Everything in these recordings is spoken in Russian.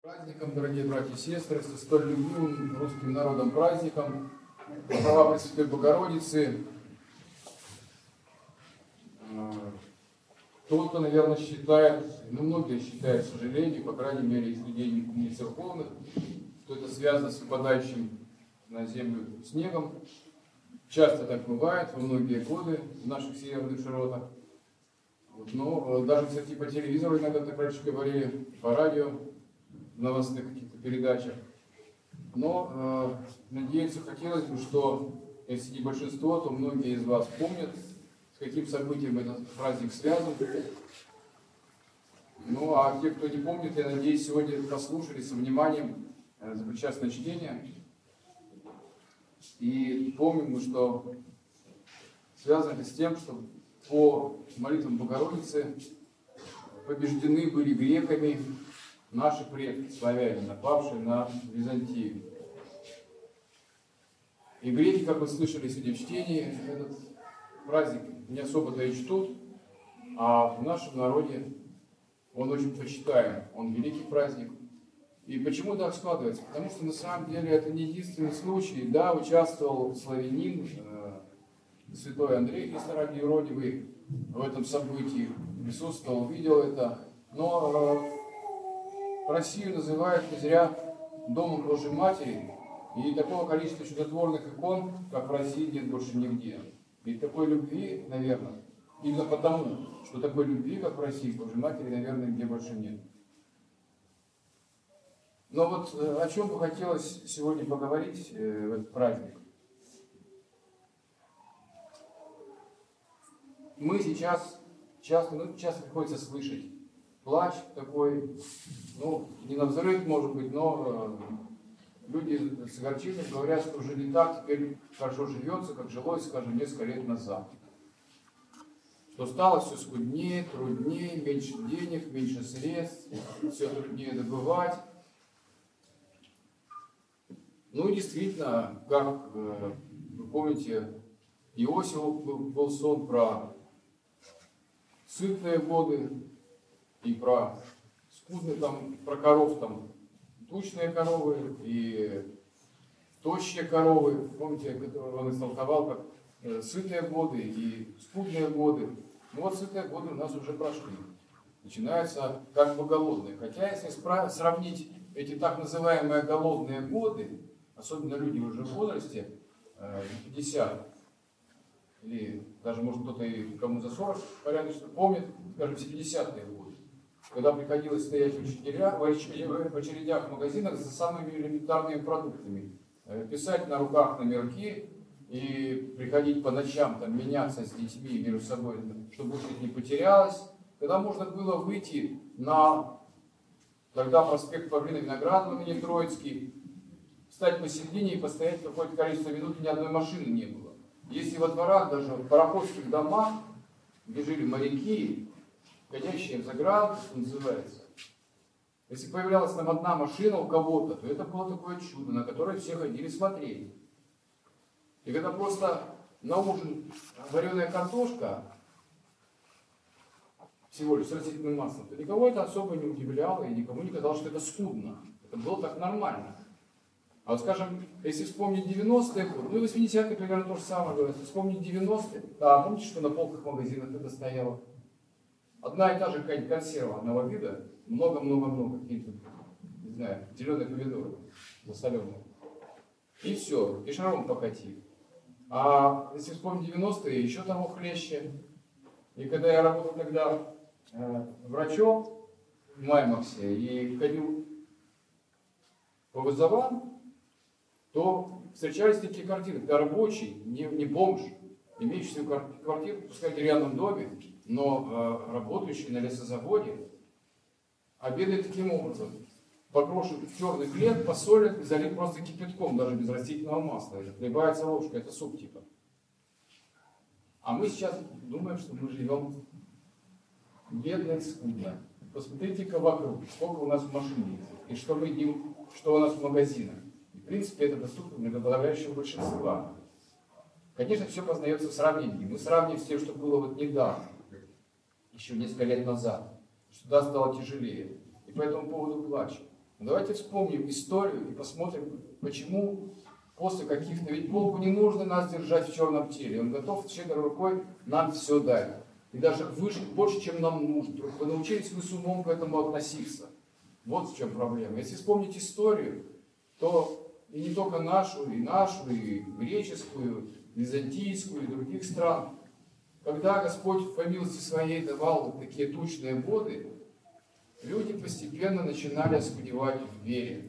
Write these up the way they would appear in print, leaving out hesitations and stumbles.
Праздником, дорогие братья и сестры, со столь любимым русским народом праздником, слова Пресвятой Богородицы. Кто-то, наверное, считает, многие считают, к сожалению, по крайней мере, из людей не церковных, что это связано с выпадающим на землю снегом. Часто так бывает, во многие годы в наших северных широтах. Но даже, кстати, по телевизору иногда так раньше говорили, по радио, в новостных каких-то передачах. Но надеяться хотелось бы, что если не большинство, то многие из вас помнят, с каким событием этот праздник связан. Ну а те, кто не помнит, я надеюсь, сегодня послушали со вниманием запричастное чтение. И помним, что связано это с тем, что по молитвам Богородицы побеждены были греками наши предки, славяне, напавшие на Византию. И греки, как вы слышали сегодня в чтении, этот праздник не особо-то и чтут, а в нашем народе он очень почитаем, он великий праздник. И почему так складывается? Потому что на самом деле это не единственный случай. Да, участвовал славянин, святой Андрей Христорадий-Юродивый в этом событии, присутствовал, видел это. Но Россию называют не зря домом Божьей Матери, и такого количества чудотворных икон, как в России, нет больше нигде. И такой любви, наверное, именно потому, что такой любви, как в России, к Божьей Матери, наверное, нигде больше нет. Но вот о чем бы хотелось сегодня поговорить в этот праздник. Мы сейчас часто приходится слышать плач такой, не на взрыв, может быть, но люди с огорчением говорят, что уже не так теперь хорошо живется, как жилось, скажем, несколько лет назад. Что стало все скуднее, труднее, меньше денег, меньше средств, все труднее добывать. Ну и действительно, как вы помните, Иосифу был сон про сытные годы и про скудные, про коров, тучные коровы и тощие коровы. Помните, которые он истолковал как сытые годы и скудные годы. Ну вот сытые годы у нас уже прошли. Начинаются как бы голодные. Хотя если сравнить эти так называемые голодные годы, особенно люди уже в возрасте, 50, или даже, может, кто-то и кому за 40 порядочно помнит, скажем, 70-е годы, когда приходилось стоять в очередях в магазинах за самыми элементарными продуктами, писать на руках номерки и приходить по ночам, меняться с детьми между собой, чтобы очередь не потерялась, когда можно было выйти на тогда проспект Павлина Виноградова, имени Троицкий, встать посередине и постоять какое-то количество минут, ни одной машины не было. Если во дворах, даже в пароходских домах, где жили моряки, ходящие в загран, что называется, если появлялась там одна машина у кого-то, то это было такое чудо, на которое все ходили смотреть. И когда просто на ужин вареная картошка, всего лишь с растительным маслом, то никого это особо не удивляло, и никому не казалось, что это скудно. Это было так нормально. А вот, скажем, если вспомнить 90-е годы, 80-е примерно то же самое, если вспомнить 90-е, помните, что на полках магазинов это стояло? Одна и та же какая-нибудь консерва одного вида, много-много-много, какие-то, не знаю, зеленые помидоры засоленые. И все, и шаром покати. А если вспомнить 90-е, еще того хлеще. И когда я работал тогда врачом в Маймаксе и ходил по вызовам, то встречались такие картины, когда рабочий, не бомж, имеющий свою квартиру, пускай в деревянном доме, но работающий на лесозаводе, обедает таким образом. Покрошен в черный хлеб, посолен и залит просто кипятком, даже без растительного масла. Хлебается ложка, это суп типа. А мы сейчас думаем, что мы живем бедно и скудно. Посмотрите-ка вокруг, сколько у нас в машине, и что мы едим, что у нас в магазинах. В принципе, это доступно для подавляющего большинства. Конечно, все познается в сравнении. Мы сравним с тем, что было вот недавно, еще несколько лет назад. Что да, стало тяжелее. И по этому поводу плачем. Давайте вспомним историю и посмотрим, почему после каких-то... Ведь Богу не нужно нас держать в черном теле. Он готов щедрой рукой нам все дать. И даже выше, больше, чем нам нужно. Только вы научились вы с умом к этому относиться. Вот в чем проблема. Если вспомнить историю, то и не только нашу, и греческую, византийскую, и других стран, когда Господь по милости своей давал вот такие тучные воды, люди постепенно начинали оскудевать в вере.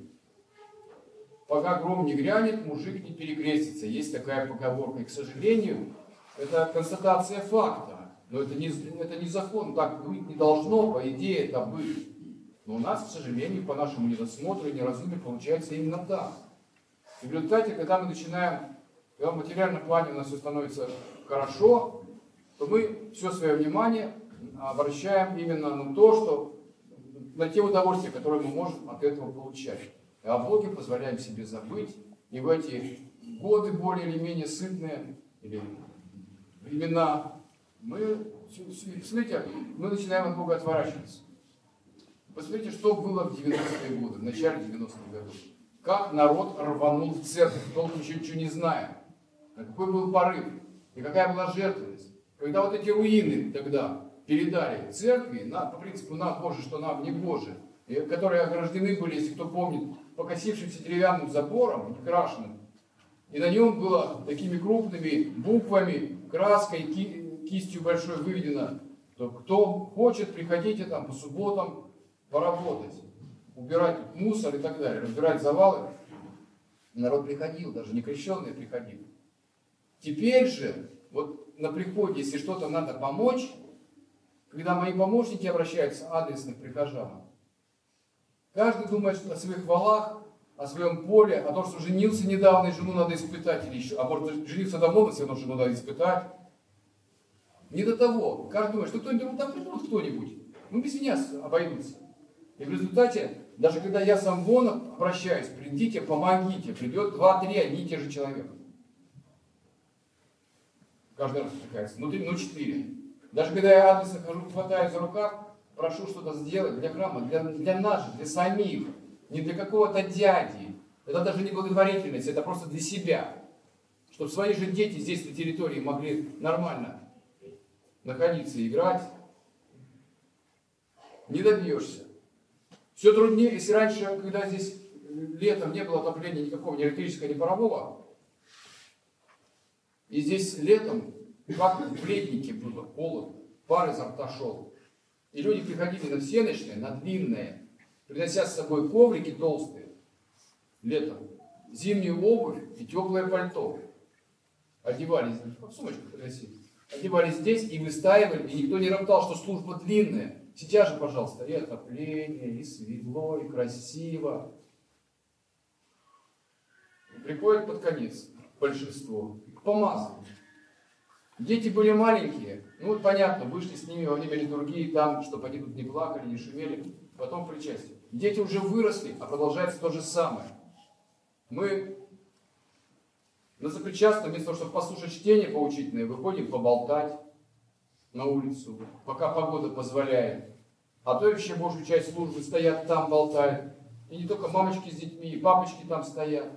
Пока гром не грянет, мужик не перекрестится. Есть такая поговорка. И, к сожалению, это констатация факта. Но это не закон. Так быть не должно, по идее, это быть. Но у нас, к сожалению, по нашему недосмотру и неразумию получается именно так. И в результате, когда мы начинаем, когда в материальном плане у нас все становится хорошо, то мы все свое внимание обращаем именно на то, что на те удовольствия, которые мы можем от этого получать. А о Боге позволяем себе забыть, и в эти годы более или менее сытные, или времена, смотрите, мы начинаем от Бога отворачиваться. Посмотрите, что было в 90-е годы, в начале 90-х годов. Как народ рванул в церковь, толком еще ничего не зная. Какой был порыв, и какая была жертвенность. Когда вот эти руины тогда передали церкви, по принципу «нам Боже, что нам не Боже», которые ограждены были, если кто помнит, покосившимся деревянным забором, крашеным, и на нем было такими крупными буквами, краской, кистью большой выведено, что кто хочет, приходите там по субботам поработать, убирать мусор и так далее, разбирать завалы. Народ приходил, даже некрещенные приходили. Теперь же, вот на приходе, если что-то надо помочь, когда мои помощники обращаются адресно к прихожанам, каждый думает о своих валах, о своем поле, о том, что женился недавно и жену надо испытать, или еще, а может женился давно, но все равно жену надо испытать. Не до того. Каждый думает, что кто-нибудь там придут, кто-нибудь, ну без меня обойдутся. И в результате, даже когда я сам вон обращаюсь, придите, помогите, придет 2-3 одни и те же человека. Каждый раз встречается. Ну 4. Даже когда я адресно хожу, хватаю за рукав, прошу что-то сделать для храма, для наших, для самих, не для какого-то дяди. Это даже не благотворительность, это просто для себя. Чтобы свои же дети здесь на территории могли нормально находиться и играть. Не добьешься. Все труднее, если раньше, когда здесь летом не было отопления никакого, ни электрического, ни парового, и здесь летом, как в летнике было, холод, пар изо рта шел. И люди приходили на всеночные, на длинные, принося с собой коврики толстые, летом, зимнюю обувь и теплое пальто. Одевались, в сумочку приносили, одевались здесь и выстаивали, и никто не роптал, что служба длинная. Сейчас же, пожалуйста, и отопление, и светло, и красиво. Приходит под конец большинство к помазанию. Дети были маленькие, ну вот понятно, вышли с ними во время литургии там, чтобы они тут не плакали, не шумели, потом в причастии. Дети уже выросли, а продолжается то же самое. Мы на сопричастном, вместо того, чтобы послушать чтение поучительное, выходим поболтать на улицу, пока погода позволяет. А то и вообще большую часть службы стоят там, болтают. И не только мамочки с детьми, и папочки там стоят.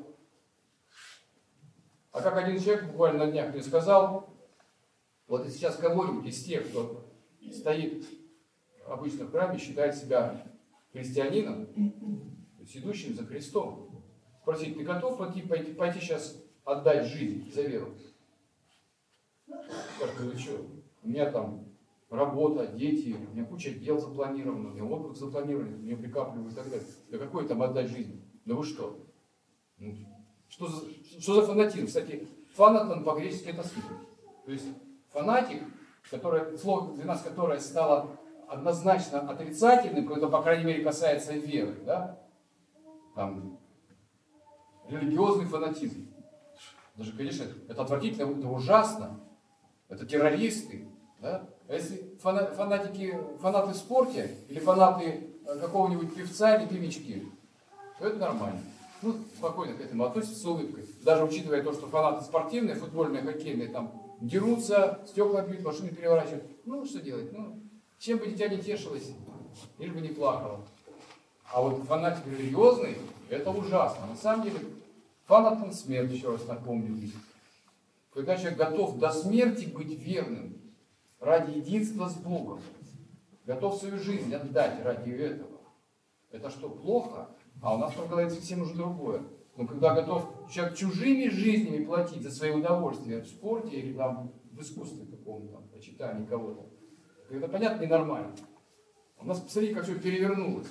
А как один человек буквально на днях мне сказал, вот и сейчас кого-нибудь из тех, кто стоит обычно в храме, считает себя христианином, то есть идущим за Христом, спросить, ты готов пойти сейчас отдать жизнь за веру? Скажет, ну что, у меня там работа, дети, у меня куча дел запланировано, у меня отпуск запланирован, мне прикапливают и так далее. Да какой там отдать жизнь? Да вы что? Что за фанатизм? Кстати, фанатон по-гречески это святый. То есть фанатик, слово для нас, которое стало однозначно отрицательным, когда, по крайней мере, касается веры, да? Там, религиозный фанатизм. Даже, конечно, это отвратительно, это ужасно. Это террористы. Да? А если фанаты в спорте или фанаты какого-нибудь певца или певички, то это нормально. Ну, спокойно к этому относятся с улыбкой. Даже учитывая то, что фанаты спортивные, футбольные, хоккейные, там дерутся, стекла бьют, машины переворачивают. Ну, что делать? Ну, чем бы дитя не тешилось, или бы не плакало. А вот фанатик религиозный, это ужасно. На самом деле, фанат на смерть, еще раз напомню здесь. Когда человек готов до смерти быть верным ради единства с Богом, готов свою жизнь отдать ради этого. Это что, плохо? А у нас говорится совсем уже другое. Но когда готов человек чужими жизнями платить за свои удовольствия в спорте или там в искусстве каком-то, там, почитании кого-то, это, понятно, ненормально. У нас, посмотрите, как все перевернулось.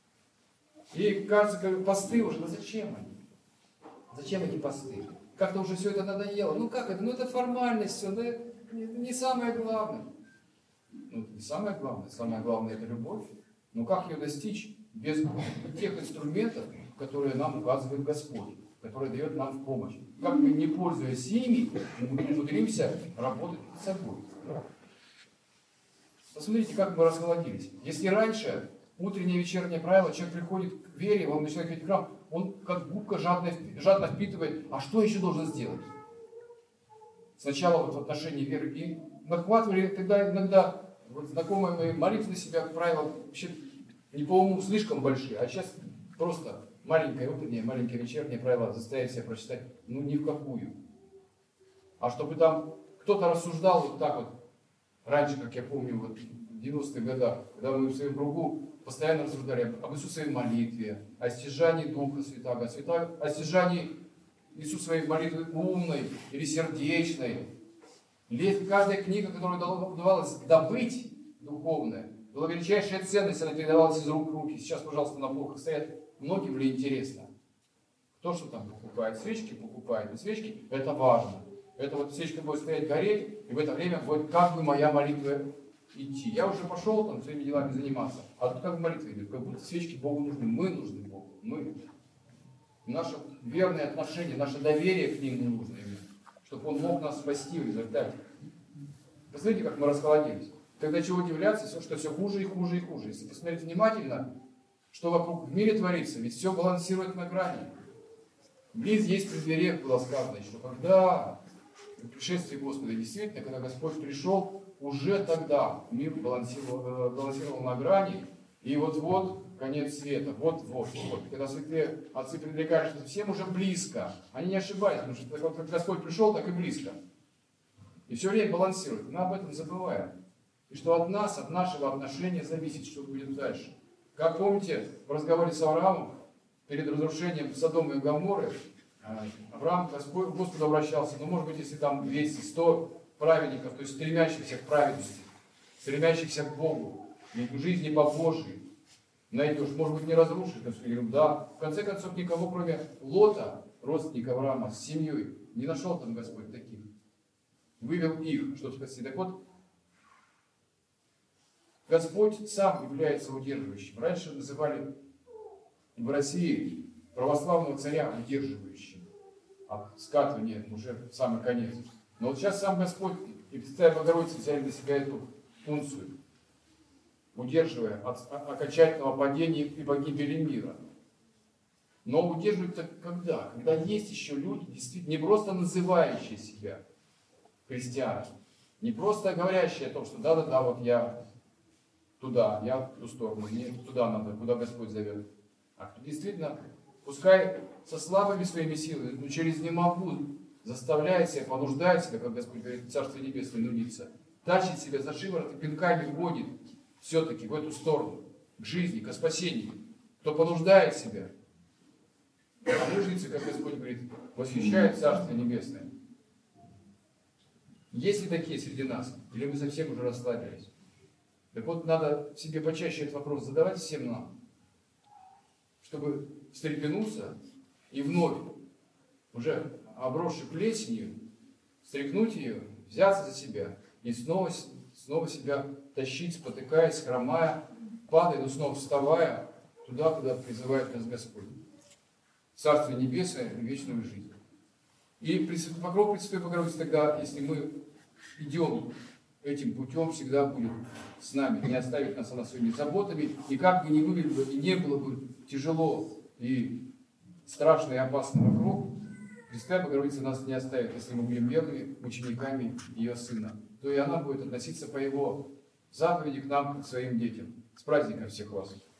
И кажется, как посты уже, ну зачем они? Зачем эти посты? Как-то уже все это надоело. Ну как это? Ну это формальность, все, да, не самое главное. Ну, не самое главное. Самое главное это любовь. Но как ее достичь без тех инструментов, которые нам указывает Господь, которые дает нам в помощь? Как мы, не пользуясь ими, умудримся работать над собой? Посмотрите, как мы расхолодились. Если раньше утреннее и вечернее правило, человек приходит к вере, он начинает ходить в храм, он как губка жадно впитывает, а что еще должен сделать? Сначала вот в отношении веры. И нахватывали тогда иногда вот знакомые мои молитвы на себя, правила вообще не по уму слишком большие, а сейчас просто маленькое утреннее, маленькое вечернее правило заставить себя прочитать, ну ни в какую. А чтобы там кто-то рассуждал вот так вот, раньше, как я помню, вот в 90-х годах, когда мы в своем кругу постоянно рассуждали об Иисусовой молитве, о стяжании Духа Святаго, о стяжании Иисусовой молитвы умной или сердечной. Каждая книга, которую удавалось добыть, духовная, была величайшая ценность, она передавалась из рук в руки. Сейчас, пожалуйста, на полках стоят. Многим ли интересно? Кто что там покупает? Свечки покупает. И свечки, это важно. Это вот свечка будет стоять гореть, и в это время будет как бы моя молитва идти. Я уже пошел там своими делами заниматься, а тут как бы молитва идет, как будто свечки Богу нужны. Мы нужны Богу. Мы. Наше верное отношение, наше доверие к Нему нужно ему, чтобы Он мог нас спасти в результате. Посмотрите, как мы расхолодились. Тогда чего удивляться, что все хуже и хуже и хуже. Если посмотреть внимательно, что вокруг в мире творится, ведь все балансирует на грани. Близ есть преддверие, было сказано, что когда пришествие Господа, действительно, когда Господь пришел, уже тогда мир балансировал на грани, и вот-вот конец света, вот-вот. Когда святые отцы предрекали, что совсем уже близко, они не ошибались, потому что как Господь пришел, так и близко. И все время балансирует. Мы об этом забываем. И что от нас, от нашего отношения зависит, что будет дальше. Как помните, в разговоре с Авраамом, перед разрушением Содома и Гоморры, Авраам к Господу обращался, ну, может быть, если там 200-100 праведников, то есть стремящихся к праведности, стремящихся к Богу, и к жизни по Божьей, найдешь, может быть, не разрушишь. Я говорю, да. В конце концов, никого, кроме Лота, родственника Авраама, с семьей, не нашел там Господь таких. Вывел их, чтобы спасти. Так вот, Господь сам является удерживающим. Раньше называли в России православного царя удерживающим. А скатывание уже в самый конец. Но вот сейчас сам Господь и Пресвятая Богородица взяли на себя эту функцию, удерживая от окончательного падения и погибели мира. Но удерживают-то когда? Когда есть еще люди, действительно, не просто называющие себя христианами, не просто говорящие о том, что да-да-да, вот я туда, я в ту сторону, мне туда надо, куда Господь зовет. А кто действительно, пускай со слабыми своими силами, но через «не могу», заставляет себя, понуждает себя, как Господь говорит, Царство Небесное нудится, тащит себя за шиворот и пинками гонит все-таки в эту сторону, к жизни, к спасению. Кто понуждает себя, а мужница, как Господь говорит, восхищает Царство Небесное. Есть ли такие среди нас? Или мы совсем уже расслабились? Так вот, надо себе почаще этот вопрос задавать всем нам, чтобы встрепенуться и вновь, уже обросши плесенью, стряхнуть ее, взяться за себя и снова себя тащить, спотыкаясь, хромая, падая, но снова вставая туда, куда призывает нас Господь. Царствие Небесное и вечную жизнь. И покров Пресвятой Богородицы тогда, если мы идем этим путем, всегда будет с нами, не оставит нас она своими заботами, и как бы ни выглядело, и не было бы тяжело и страшно и опасно вокруг, Пресвятая Богородица нас не оставит, если мы будем верными учениками ее Сына, то и она будет относиться по его заповеди к нам, к своим детям. С праздником всех вас!